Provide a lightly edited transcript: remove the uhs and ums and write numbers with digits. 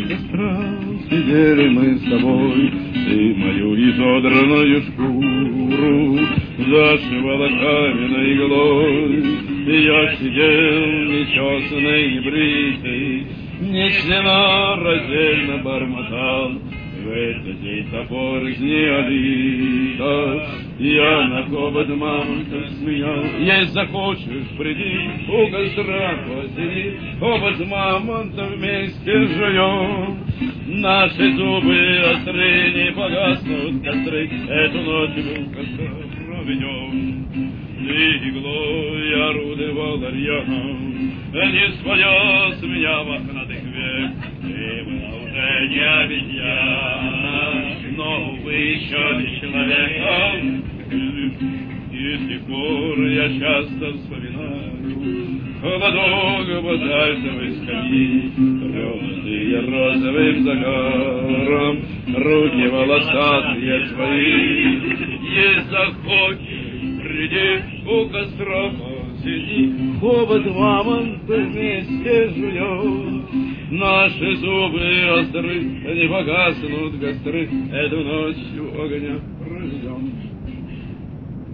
Сестра, сидели мы с тобой, ты мою изодранную шкуру зашивала каменной иглой. Я сидел нечесанный, небритый, нечлена раздельно бормотал. В этот день топор из неолита я на хобот мамонтов сменял. Если захочешь, приди, у костра посиди, хобот мамонтов вместе живем. Наши зубы остры, не погаснут костры, эту ночь мы у костра проведем. Ты иглой орудовал рьяном, не сводя с меня мохнатых век. Ты была уже не обезьяна, но, увы, еще не человеком. И с тех пор я часто вспоминаю холодок базальтовой скамьи, тронутые розовым загаром, руки волосатые твои. Если захочешь, приди, у костра посиди, хобот мамонта вместе жуем. Наши зубы остры, не погаснут костры, эту ночь у огня проведем.